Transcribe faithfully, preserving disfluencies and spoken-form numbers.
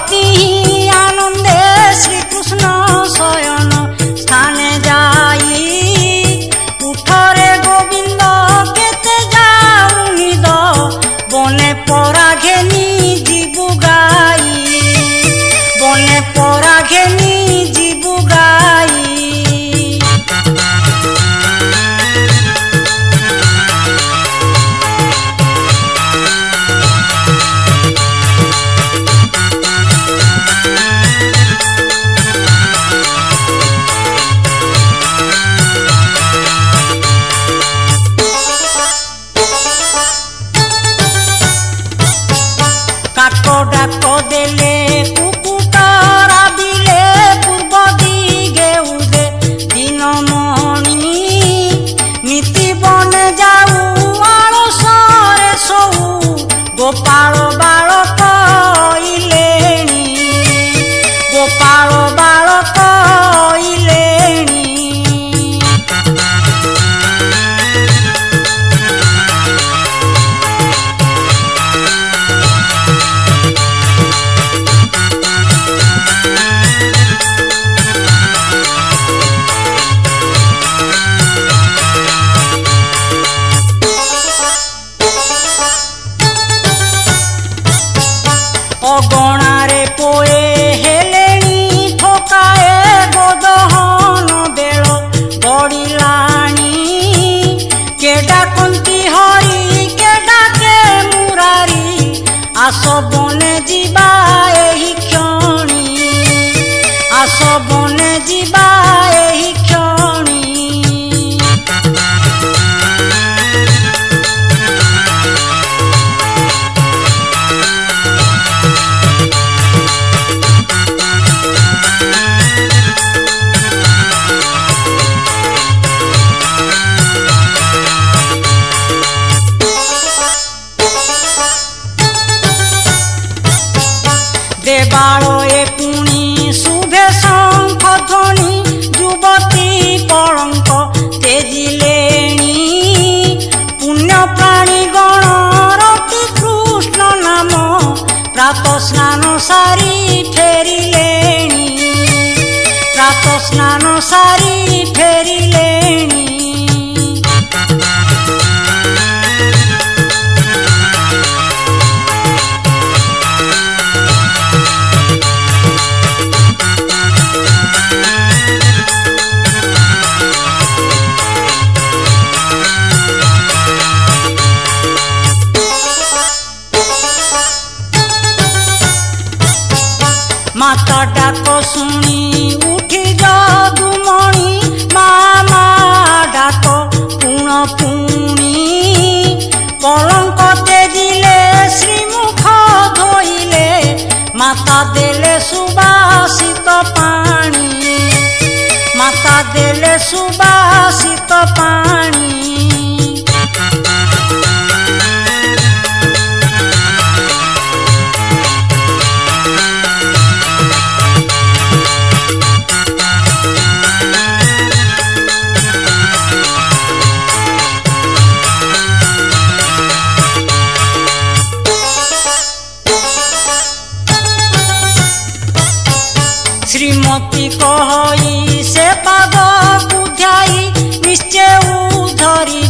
অতি আনন্দে শ্রীকৃষ্ণ শয়ন স্থানে যাই উঠরে গোবিন্দ কেতে যাও নিদ বনে পরা ঘেনি জীবু গাই বনে পরা ঘেনি জীবু গাই ডাক দেলে কুকুটারা বিলে পূর্ব দিগে উদে দিনমণি নীতি বনে যাও আলসরে সৌ গোপাল বালক ইলেণী গোপাল বালক ইলেণী অগণারে পোয়ে হেলেনি ঠোকায়ে গোদহন বেল গড়িলানি কে ডাকন্তি হরি কে ডাকে মুরারি আস বনে ଯିବା ଏହି କ୍ଷଣି আস বনে ଯିବା ଏହି କ୍ଷଣି দেবালয়ে পুনি শুভে শঙ্খ ধ্বনি যুবতী কলঙ্ক তেজিলেণী পুণ্য প্রাণী গণ রতি কৃষ্ণ নাম প্রাত স্নান সারি ফেরিলেণী প্রাত স্নান সারি ফেরিলেণী মাতা ডাক শুনি উঠি যদুমণি মা মা ডাক পুণ পুনি কলঙ্ক তেজিলে শ্রীমুখ ধোইলে মাতা দেলে সুবাসিত পানি মাতা দেলে সুবাসিত পানি শ্রীমতী কহই সে পাদ বুঝাই নিশ্চয় ধরি